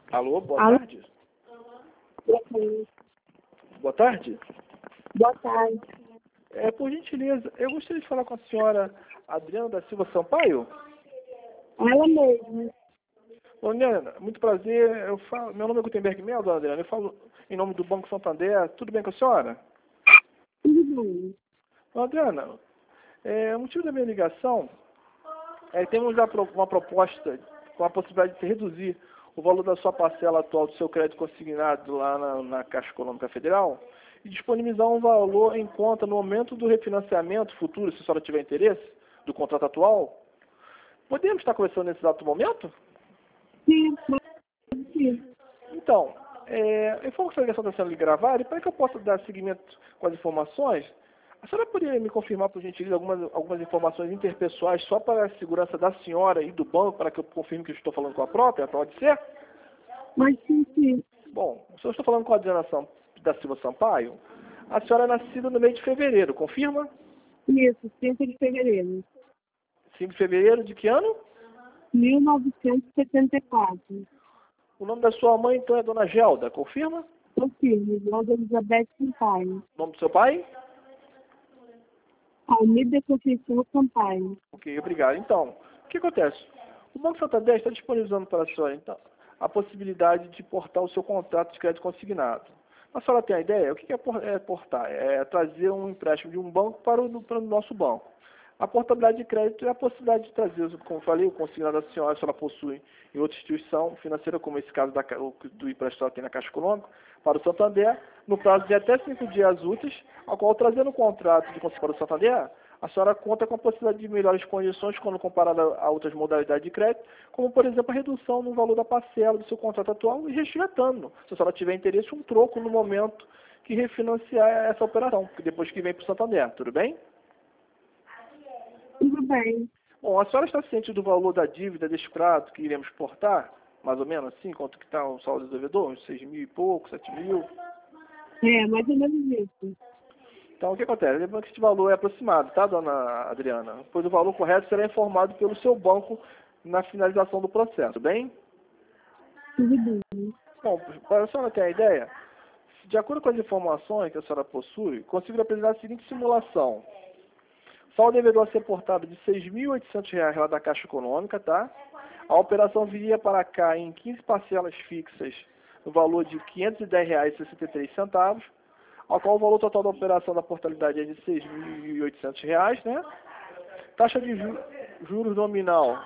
Alô, boa Alô? tarde. Ok. Boa tarde. Boa tarde. Por gentileza, eu gostaria de falar com a senhora Adriana da Silva Sampaio. Ela mesma. Ô, Adriana, muito prazer. Meu nome é Gutenberg Mel, dona Adriana. Eu falo em nome do Banco Santander. Tudo bem com a senhora? Tudo bem. Ô, Adriana, o motivo da minha ligação é que temos uma proposta com a possibilidade de reduzir o valor da sua parcela atual do seu crédito consignado lá na Caixa Econômica Federal e disponibilizar um valor em conta no momento do refinanciamento futuro, se a senhora tiver interesse, do contrato atual. Podemos estar conversando nesse exato momento? Sim, pode ser. Então, eu falo que essa ligação está sendo gravada e para que eu possa dar seguimento com as informações, a senhora poderia me confirmar, por gentileza, algumas informações interpessoais só para a segurança da senhora e do banco, para que eu confirme que eu estou falando com a própria? Pode ser? Mas sim. Bom, se eu estou falando com a Adriana da Silva Sampaio, a senhora é nascida no mês de fevereiro, confirma? Isso, 5 de fevereiro. 5 de fevereiro de que ano? 1974. O nome da sua mãe, então, é Dona Gelda, confirma? Confirmo, Dona Elizabeth Sampaio. O nome do seu pai? Almida Conceição Sampaio. Ok, obrigado. Então, o que acontece? O Banco Santander está disponibilizando para a senhora, então, a possibilidade de portar o seu contrato de crédito consignado. A senhora tem a ideia? O que é portar? É trazer um empréstimo de um banco para o nosso banco. A portabilidade de crédito é a possibilidade de trazer, como eu falei, o consignado da senhora, se ela possui em outra instituição financeira, como esse caso do empréstimo que ela tem na Caixa Econômica, para o Santander, no prazo de até 5 dias úteis, ao qual, trazendo o contrato de consignado para o Santander, a senhora conta com a possibilidade de melhores condições quando comparada a outras modalidades de crédito, como, por exemplo, a redução no valor da parcela do seu contrato atual e resgatando, se a senhora tiver interesse, um troco no momento que refinanciar essa operação, depois que vem para o Santander. Tudo bem? Tudo bem. Bom, a senhora está ciente do valor da dívida deste prato que iremos portar? Mais ou menos assim? Quanto que está o saldo do devedor? Uns 6 mil e pouco, 7 mil? Mais ou menos isso. Então, o que acontece? Lembrando que este valor é aproximado, tá, dona Adriana? Pois o valor correto será informado pelo seu banco na finalização do processo, bem? Tudo bem. Bom, para a senhora ter a ideia, de acordo com as informações que a senhora possui, consigo apresentar a seguinte simulação. Saldo devedor a ser portado de R$ 6.800 lá da Caixa Econômica, tá? A operação viria para cá em 15 parcelas fixas, no valor de R$ 510,63, ao qual o valor total da operação da portabilidade é de R$ 6.800, né? Taxa de juros nominal.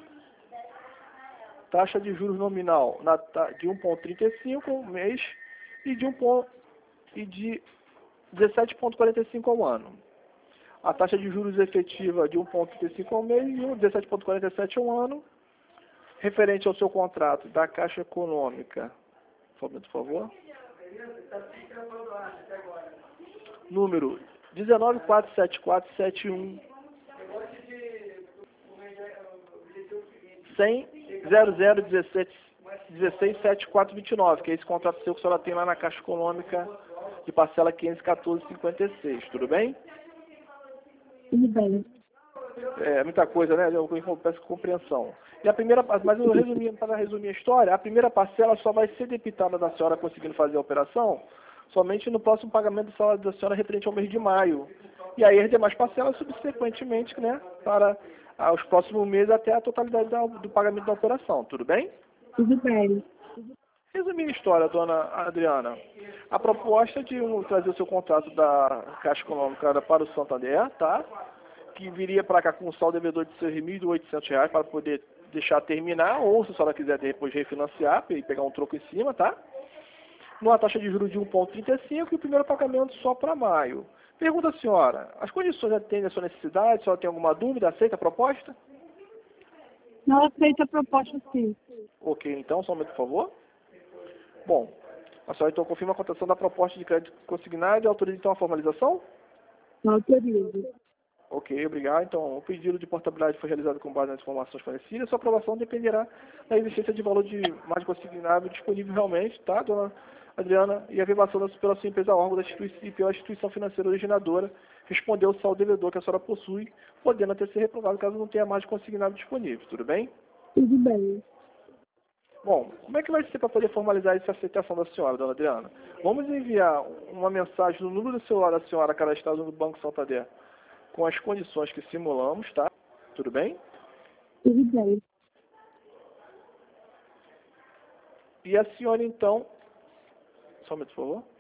Taxa de juros nominal de 1,35 ao mês e de 17,45 ao ano. A taxa de juros efetiva de 1,35 ao mês e 17,47 ao ano, referente ao seu contrato da Caixa Econômica. Por favor. Número 1947471 10000167429, que é esse contrato seu que a senhora tem lá na Caixa Econômica de parcela 514,56. Tudo bem? Tudo bem. É muita coisa, né? Eu peço compreensão. Mas eu para resumir a história, a primeira parcela só vai ser debitada da senhora conseguindo fazer a operação somente no próximo pagamento do salário da senhora referente ao mês de maio. E aí as demais parcelas subsequentemente, né, para os próximos meses até a totalidade do pagamento da operação. Tudo bem? Tudo bem. Resumindo a história, dona Adriana, a proposta de trazer o seu contrato da Caixa Econômica para o Santander, tá? Que viria para cá com um saldo devedor de R$ 6.800 para poder deixar terminar, ou se a senhora quiser depois refinanciar e pegar um troco em cima, tá? Numa taxa de juros de 1,35 e o primeiro pagamento só para maio. Pergunta à senhora, as condições atendem a sua necessidade? A senhora tem alguma dúvida? Aceita a proposta? Não aceita a proposta, sim. Ok, então, só um momento, por favor. Bom, a senhora então confirma a cotação da proposta de crédito consignado e autoriza então a formalização? Não autorizo. Ok, obrigado. Então, o pedido de portabilidade foi realizado com base nas informações fornecidas. Sua aprovação dependerá da existência de valor de mais consignável disponível realmente, tá, dona Adriana? E a verbação pela sua empresa órgão da instituição e pela instituição financeira originadora respondeu o saldo devedor que a senhora possui, podendo até ser reprovado caso não tenha mais consignável disponível. Tudo bem? Tudo bem. Bom, como é que vai ser para poder formalizar essa aceitação da senhora, dona Adriana? Vamos enviar uma mensagem no número do celular da senhora cadastrado no Banco Santander com as condições que simulamos, tá? Tudo bem? Tudo bem. E a senhora, então... Só um minuto, por favor.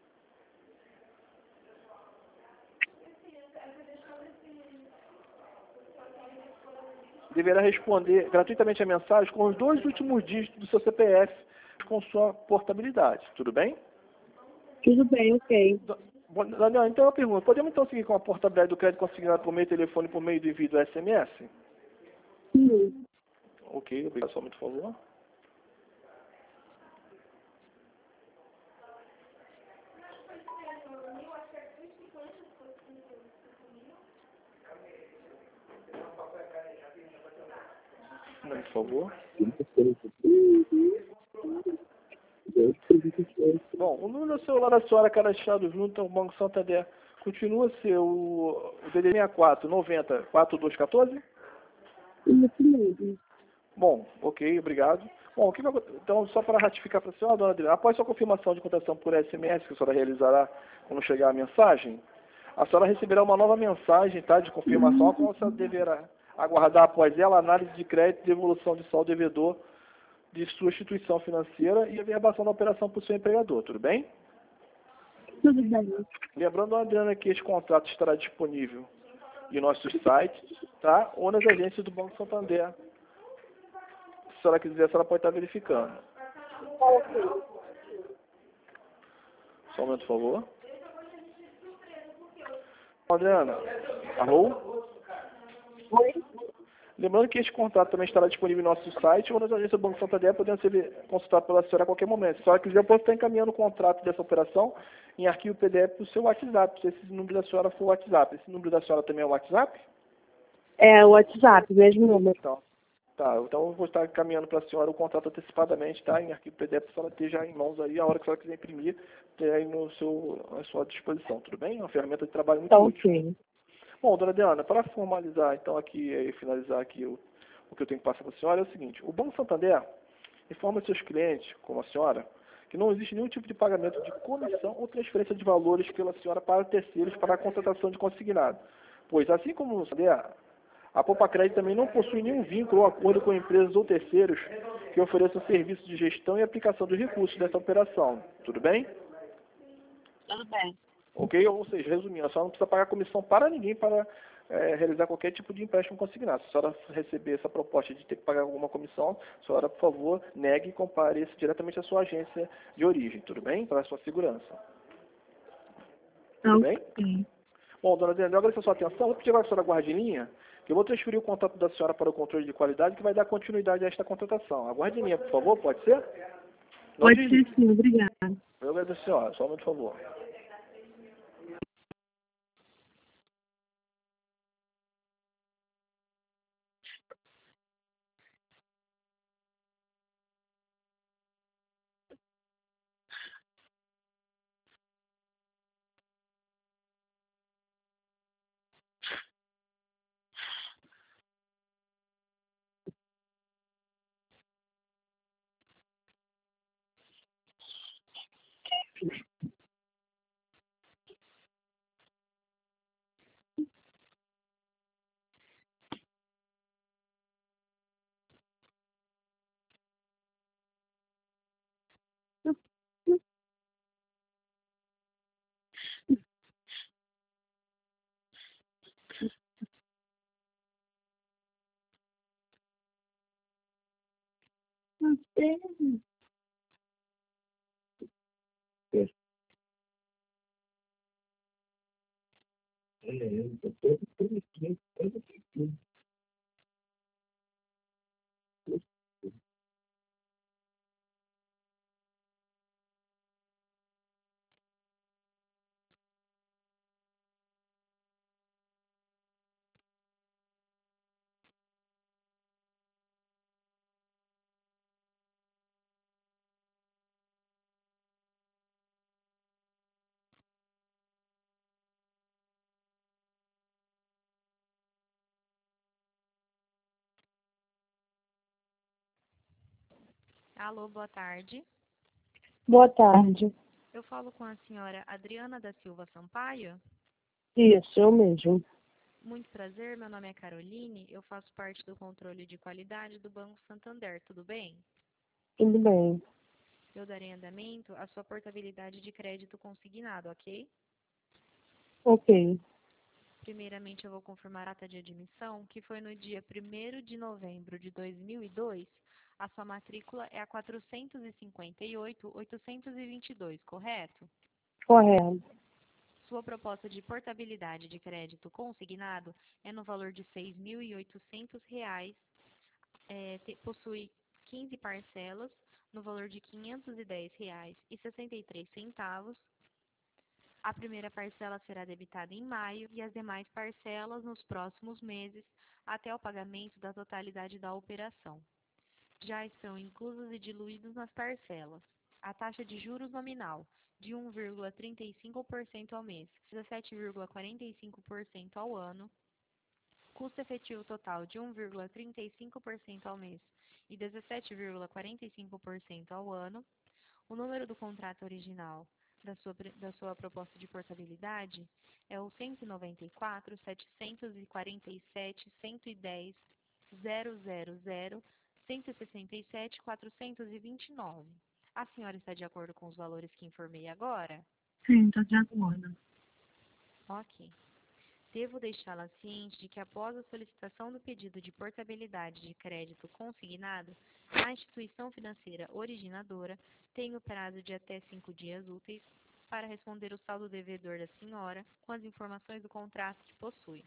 Deverá responder gratuitamente a mensagem com os 2 últimos dígitos do seu CPF com sua portabilidade. Tudo bem? Tudo bem, ok. Daniel, então eu pergunto, podemos então seguir com a portabilidade do crédito consignado por meio de telefone, por meio do envio do SMS? Sim. Ok, obrigado, só um minuto, por favor. Um minuto, por favor. Bom, o número do celular da senhora cadastrado junto ao Banco Santander continua a ser o DDD 64 90 4214? Isso mesmo. Bom, ok, obrigado. Bom, então, só para ratificar para a senhora, dona Adriana, após sua confirmação de contação por SMS, que a senhora realizará quando chegar a mensagem, a senhora receberá uma nova mensagem, tá, de confirmação, a qual a senhora deverá aguardar após ela a análise de crédito e devolução de saldo devedor de sua instituição financeira e a verbação da operação por seu empregador, tudo bem? Tudo bem. Lembrando, dona Adriana, que este contrato estará disponível em nossos sites, tá, ou nas agências do Banco Santander. Se a senhora quiser, a senhora pode estar verificando. Só um momento, por favor. Adriana, alô? Oi? Lembrando que este contrato também estará disponível em nosso site ou nas agências do Banco Santander, podendo ser consultado pela senhora a qualquer momento. Se a senhora quiser, eu posso estar encaminhando o contrato dessa operação em arquivo PDF para o seu WhatsApp, se esse número da senhora for o WhatsApp. Esse número da senhora também é o WhatsApp? É o WhatsApp, mesmo número. Então, tá, então eu vou estar encaminhando para a senhora o contrato antecipadamente, tá? Em arquivo PDF, para a senhora ter já em mãos aí, a hora que a senhora quiser imprimir, ter aí à sua disposição, tudo bem? É uma ferramenta de trabalho muito Tá útil. ok. Bom, dona Diana, para formalizar então aqui e finalizar aqui o que eu tenho que passar para a senhora é o seguinte: o Banco Santander informa seus clientes, como a senhora, que não existe nenhum tipo de pagamento de comissão ou transferência de valores pela senhora para terceiros para a contratação de consignado. Pois, assim como o Santander, a Poupa-Crédito também não possui nenhum vínculo ou acordo com empresas ou terceiros que ofereçam serviços de gestão e aplicação dos recursos dessa operação. Tudo bem? Tudo bem. Ok? Ou seja, resumindo, a senhora não precisa pagar comissão para ninguém para realizar qualquer tipo de empréstimo consignado. Se a senhora receber essa proposta de ter que pagar alguma comissão, a senhora, por favor, negue e compareça diretamente à sua agência de origem, tudo bem? Para a sua segurança. Tá Tudo bem? ok. Bom, dona Adriana, eu agradeço a sua atenção. Vou pedir agora que a senhora guarde em linha, que eu vou transferir o contato da senhora para o controle de qualidade, que vai dar continuidade a esta contratação. Aguarde em linha, por favor, pode ser? Não Pode desligue. ser sim, obrigada. Eu agradeço a senhora, só um momento, por favor. Alô, boa tarde. Boa tarde. Eu falo com a senhora Adriana da Silva Sampaio. Isso, eu mesmo. Muito prazer, meu nome é Caroline, eu faço parte do controle de qualidade do Banco Santander, tudo bem? Tudo bem. Eu darei andamento à sua portabilidade de crédito consignado, ok? Ok. Primeiramente, eu vou confirmar a ata de admissão, que foi no dia 1º de novembro de 2002. A sua matrícula é a 458.822, correto? Correto. Sua proposta de portabilidade de crédito consignado é no valor de R$ 6.800. Possui 15 parcelas no valor de R$ 510,63. A primeira parcela será debitada em maio e as demais parcelas nos próximos meses até o pagamento da totalidade da operação. Já estão inclusos e diluídos nas parcelas a taxa de juros nominal de 1,35% ao mês, 17,45% ao ano, custo efetivo total de 1,35% ao mês e 17,45% ao ano, o número do contrato original da sua proposta de portabilidade é o 194 747 110 000 167 429. A senhora está de acordo com os valores que informei agora? Sim, estou de acordo. Ok. Devo deixá-la ciente de que após a solicitação do pedido de portabilidade de crédito consignado, a instituição financeira originadora tem o prazo de até 5 dias úteis para responder o saldo devedor da senhora com as informações do contrato que possui.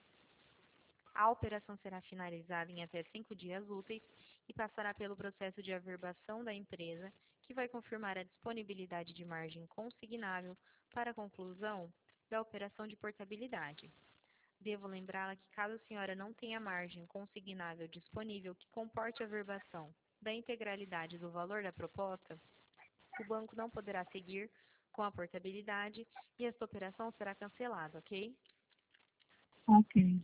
A operação será finalizada em até 5 dias úteis e passará pelo processo de averbação da empresa, que vai confirmar a disponibilidade de margem consignável para a conclusão da operação de portabilidade. Devo lembrá-la que caso a senhora não tenha margem consignável disponível que comporte a averbação da integralidade do valor da proposta, o banco não poderá seguir com a portabilidade e esta operação será cancelada, ok? Ok.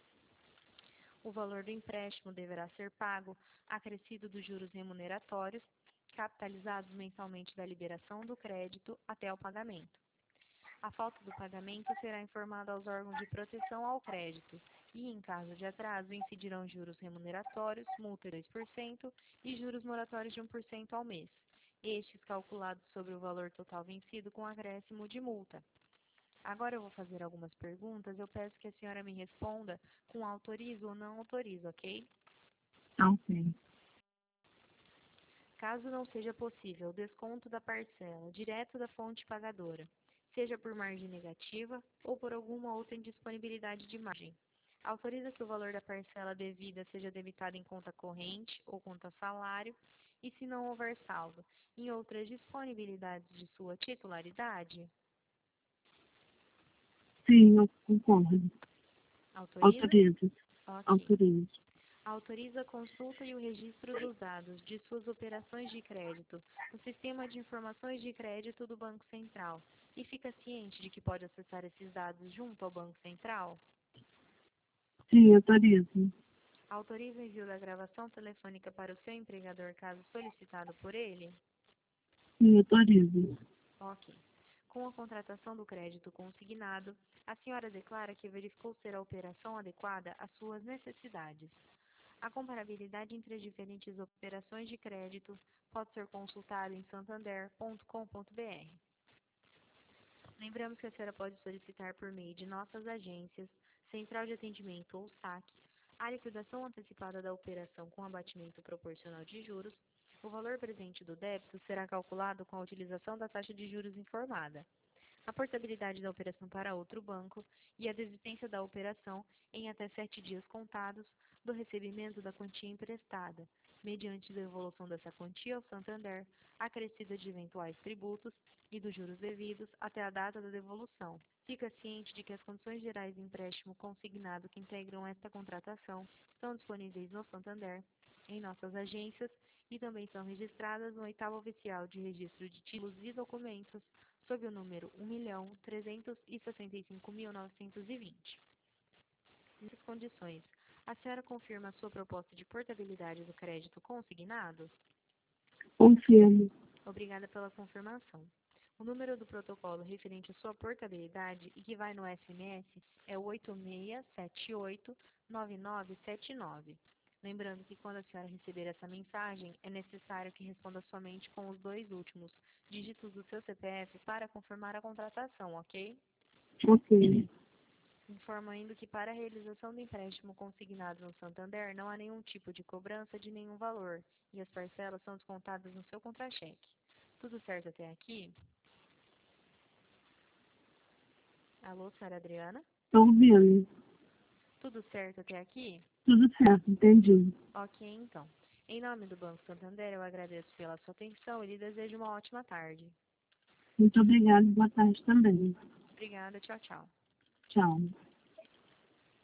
O valor do empréstimo deverá ser pago acrescido dos juros remuneratórios, capitalizados mensalmente da liberação do crédito até o pagamento. A falta do pagamento será informada aos órgãos de proteção ao crédito e, em caso de atraso, incidirão juros remuneratórios, multa de 2% e juros moratórios de 1% ao mês, estes calculados sobre o valor total vencido com acréscimo de multa. Agora eu vou fazer algumas perguntas, eu peço que a senhora me responda com autorizo ou não autorizo, ok? Ok. Caso não seja possível o desconto da parcela direto da fonte pagadora, seja por margem negativa ou por alguma outra indisponibilidade de margem, autoriza que o valor da parcela devida seja debitado em conta corrente ou conta salário e, se não houver saldo, em outras disponibilidades de sua titularidade? Sim, eu concordo. Autoriza? Autorizo. Ok. Autorizo. Autoriza a consulta e o registro dos dados de suas operações de crédito no Sistema de Informações de Crédito do Banco Central e fica ciente de que pode acessar esses dados junto ao Banco Central? Sim, autorizo. Autoriza o envio da gravação telefônica para o seu empregador caso solicitado por ele? Sim, autorizo. Ok. Com a contratação do crédito consignado, a senhora declara que verificou ser a operação adequada às suas necessidades. A comparabilidade entre as diferentes operações de crédito pode ser consultada em santander.com.br. Lembramos que a senhora pode solicitar por meio de nossas agências, Central de Atendimento ou SAC, a liquidação antecipada da operação com abatimento proporcional de juros. O valor presente do débito será calculado com a utilização da taxa de juros informada, a portabilidade da operação para outro banco e a desistência da operação em até 7 dias contados do recebimento da quantia emprestada, mediante devolução dessa quantia ao Santander, acrescida de eventuais tributos e dos juros devidos até a data da devolução. Fica ciente de que as condições gerais de empréstimo consignado que integram esta contratação estão disponíveis no Santander, em nossas agências e também são registradas no Oitavo Oficial de Registro de Títulos e Documentos, sob o número 1.365.920. Nessas condições, a senhora confirma a sua proposta de portabilidade do crédito consignado? Confirmo. Obrigada pela confirmação. O número do protocolo referente à sua portabilidade e que vai no SMS é o 86789979. Lembrando que quando a senhora receber essa mensagem, é necessário que responda somente com os 2 últimos dígitos do seu CPF para confirmar a contratação, ok? Ok. Informo ainda que para a realização do empréstimo consignado no Santander não há nenhum tipo de cobrança de nenhum valor e as parcelas são descontadas no seu contra-cheque. Tudo certo até aqui? Alô, senhora Adriana? Estou ouvindo. Tudo certo até aqui? Tudo certo, entendi. Ok, então. Em nome do Banco Santander, eu agradeço pela sua atenção e lhe desejo uma ótima tarde. Muito obrigada. Boa tarde também. Obrigada, tchau, tchau. Tchau.